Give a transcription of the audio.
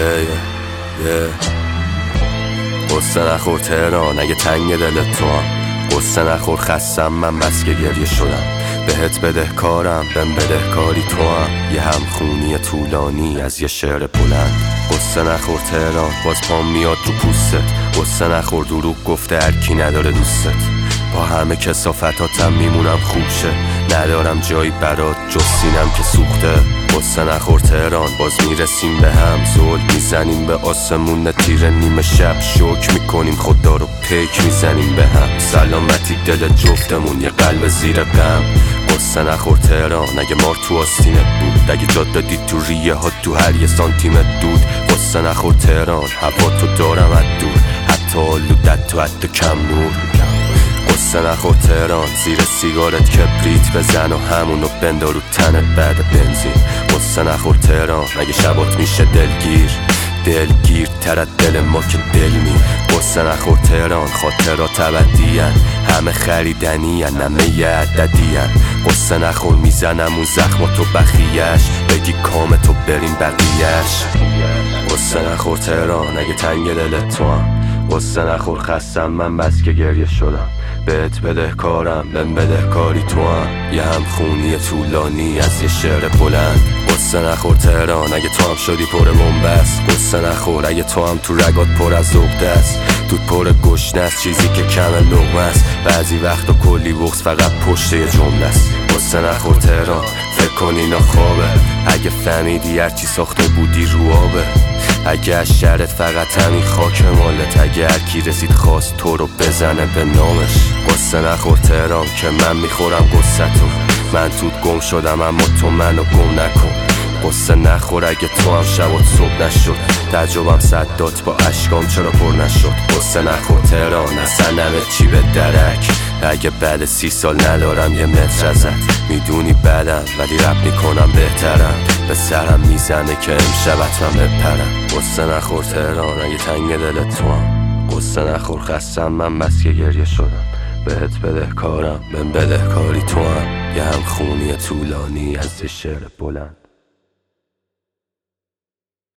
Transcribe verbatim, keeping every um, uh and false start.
یه یه قصه نخور تهران اگه تنگ دلت تو هم، قصه نخور خستم من بس که گریه شدم، بهت بدهکارم بهم بدهکاری تو هم، یه همخونی طولانی از یه شعر بلند. قصه نخور تهران باز پام میاد رو پوستت، قصه نخور دروغ گفته هرکی نداره دوستت، با همه کثافتاتم میمونم خوب شه، ندارم جایی برات جز سینم که سوخته. قصه نخور تهران باز میرسیم به هم، زل میزنیم به آسمون تیر نیمه شب، شوک میکنیم خدا رو پیک میزنیم به هم، سلامتی دل جفتمون یه قلب زیر غم. قصه نخور تهران اگه مار تو آستینت بود، اگه جاده دید تو ریه ها تو هر یه سانتیمت دود. قصه نخور تهران هوا تو دارم از دور، حتی آلودت تو حتی کم نور. قصه نخور تهران زیر سیگارت کبریت بزن و همونو بندار رو تنت بعد بنزین. قصه نخور تهران اگه شبات میشه دلگیر، دلگیر تر از دل ما که دل می. قصه نخور تهران خاطرات ابدی‌ان، همه خریدنی ان همه یه عددی‌ان. قصه نخور میزنم اون زخماتو بخیش، بگی کام تو بریم بقیهش. قصه نخور تهران اگه تنگ دلت تو هم، قصه نخور خستم من بس که گریه شدم، بهت بدهکارم بهم بدهکاری تو هم، یه همخونی طولانی از یه شعر بلند. قصه نخور تهران اگه تو هم شدی پر بنبست، قصه نخور اگه تو هم تو رگات پر از عقده است، دود پر گشنه است چیزی که کم لقمه است، بعضی وقتا کلی بغض فقط پشت یه جمله است. قصه نخور تهران فکر کن اینا خوابه، اگه فهمیدی هرچی ساخته بودی رو آبه، اگه از شهرت فقط همین خاک مالت، اگه هرکی رسید خواست تو رو بزنه به نامش. قصه نخور تهران که من میخورم قصتو، من توت گم شدم اما تو منو گم نکن. قصه نخور اگه تو هم شبات صبح نشد، تجربم صدات با اشکام چرا پر نشد. قصه نخور تهران اصلا همه چی به درک، اگه بعد سی سال ندارم یه متر ازت، میدونی بدم ولی رپ میکنم بهترم، به سرم میزنه که امشب حتما بپرم. قصه نخور تهران اگه تنگ دلت تو هم، قصه نخور خستم من بس که گریه شدم، بهت بدهکارم بهم بدهکاری تو هم، یه همخونی طولانی از یه شعر بلند.